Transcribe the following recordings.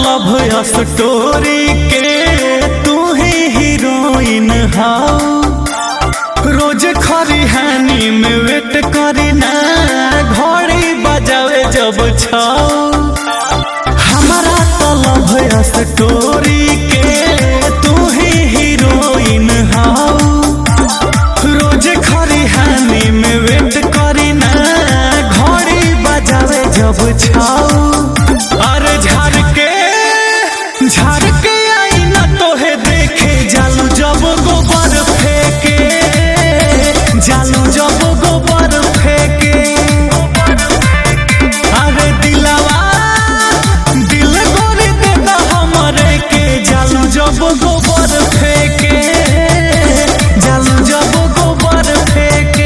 Love story के तू ही heroine हाउ। रोज खरिहानी में वेट करी ना घड़ी बजावे जब छाओ। हमारा तो लव स्टोरी के तू ही हीरोइन हाउ। रोज खरिहानी में वेट करी ना घड़ी बजावे जब छाओ। अरे झाड़ के आई ना तोहे देखे जालू जब गोबर फेंके। जालू जब गोबर फेंके। अरे दिलवा दिल गोरी देता हमरे के जालू जब गोबर फेंके। जालू जब गोबर फेंके।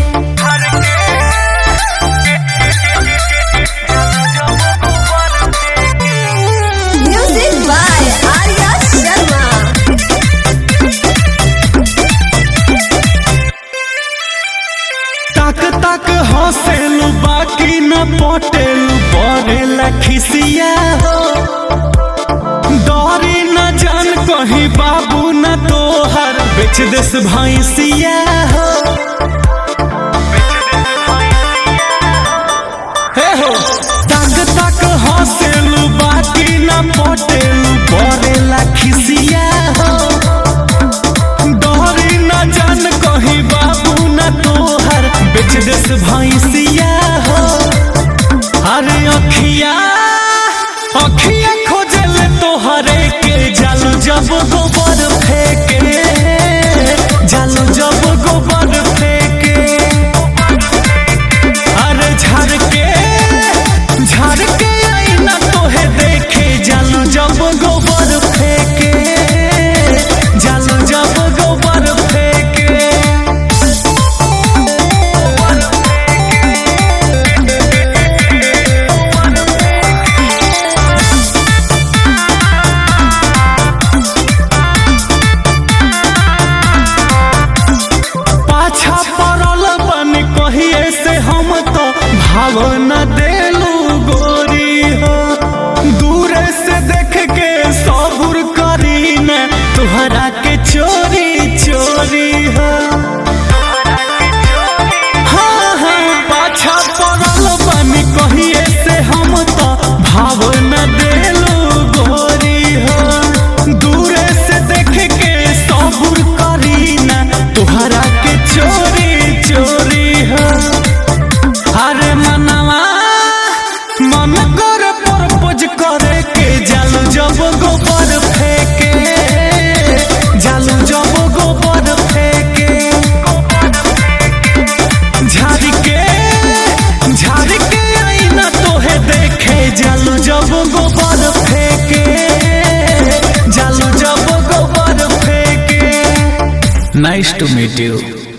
Music by Arya Sharma. ताक ताक हंसेलू बाकी न पटेलू बरेला खिसिया हो। डरी न जान कहीं बाबू न तोहर बेच देस भैंसिया हो। हे हो ताक ताक हंसेलू बाकी न पटेलू बरेला खिसिया हो। डरी न जान कहीं बाबू न तोहर बेच देस भैंसिया हो। अरे अखिया खोजल तोहरे के जालू जब गोबर फेंके। जालू जब गोबर फेंके। अरे झाड़ के आई ना तोहे देखे जालू जब गोबर फेंके। जालू जब गोबर फेंके। पाछा पड़ल बन कहिए से हम तो भावना देलू गोरी हो। दूर से देख के सबूर करी न तुहरा के चोरी चोरी हो। हाँ हाँ पाछा पड़ल बन कहिए से हम तो भावना देलू गोरी हो। दूर से देख के सबूर करी न तुहरा के चोरी चोरी हो। अरे मनवा मन कर प्रपोज करे के जालू जब गोबर फेंके। जालू जब गोबर फेंके। झाड़ के आई ना तोहे देखे जालू जब गोबर फेंके। जालू जब गोबर फेंके। Nice to meet you.